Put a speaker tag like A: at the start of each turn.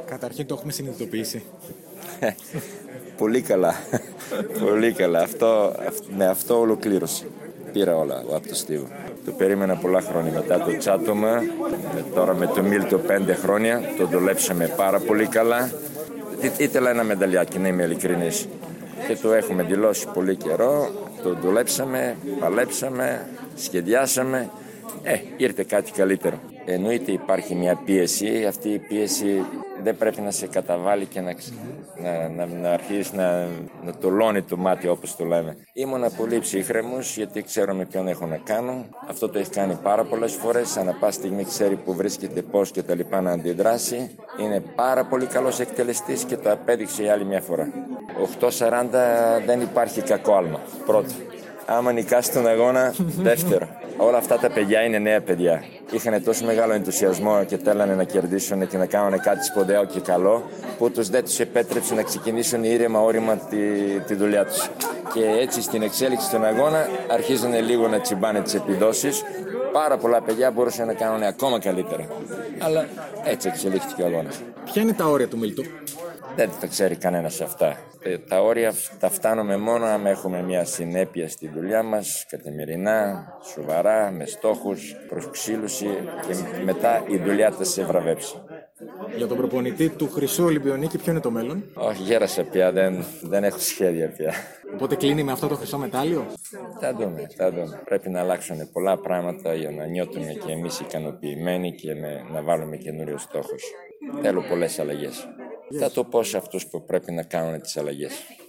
A: Καταρχήν το έχουμε συνειδητοποιήσει.
B: Πολύ καλά. Πολύ καλά. Με αυτό ολοκλήρωσε. Πήρα όλα από το Στίβο. Το περίμενα πολλά χρόνια. Μετά το τσάτωμα, τώρα με το Μίλτο 5 χρόνια, το δουλέψαμε πάρα πολύ καλά. Ήθελα ένα μεταλλιάκι, να είμαι ειλικρινής. Και το έχουμε δηλώσει πολύ καιρό. Το δουλέψαμε, παλέψαμε, σχεδιάσαμε. Ήρθε κάτι καλύτερο. Εννοείται υπάρχει μια πίεση. Αυτή η πίεση δεν πρέπει να σε καταβάλει και να αρχίσει να τολώνει το μάτι, όπως το λέμε. Ήμουνα πολύ ψύχρεμος, γιατί ξέρω με ποιον έχω να κάνω. Αυτό το έχει κάνει πάρα πολλές φορές. Ανά πάση στιγμή ξέρει που βρίσκεται, πώς και τα λοιπά να αντιδράσει. Είναι πάρα πολύ καλός εκτελεστής και το απέδειξε η άλλη μια φορά. 8-40 δεν υπάρχει κακό άλμα. Πρώτο. Άμα νικάσει τον αγώνα, δεύτερο. Όλα αυτά τα παιδιά είναι νέα παιδιά. Είχαν τόσο μεγάλο ενθουσιασμό και θέλανε να κερδίσουν και να κάνουν κάτι σπουδαίο και καλό, που δεν τους επέτρεψε να ξεκινήσουν ήρεμα τη δουλειά τους. Και έτσι στην εξέλιξη των αγώνα αρχίζουν λίγο να τσιμπάνε τις επιδόσεις. Πάρα πολλά παιδιά μπορούσαν να κάνουν ακόμα καλύτερα. Αλλά έτσι εξελίχθηκε ο αγώνας.
A: Ποια είναι τα όρια του Μίλτου?
B: Δεν τα ξέρει κανένας αυτά. Τα όρια τα φτάνουμε μόνο αν έχουμε μια συνέπεια στη δουλειά μας, καθημερινά, σοβαρά, με στόχους, προσξύλωση και μετά η δουλειά θα σε βραβεύσει.
A: Για τον προπονητή του Χρυσού Ολυμπιονίκη, ποιο είναι το μέλλον?
B: Όχι, γέρασα πια, δεν έχω σχέδια πια.
A: Οπότε κλείνει με αυτό το χρυσό μετάλλιο?
B: Θα δούμε. Πρέπει να αλλάξουν πολλά πράγματα για να νιώθουμε και εμείς ικανοποιημένοι και να βάλουμε καινούριους στόχους. Θέλω πολλές αλλαγές. Θα το πω σε αυτούς που πρέπει να κάνουν τις αλλαγές.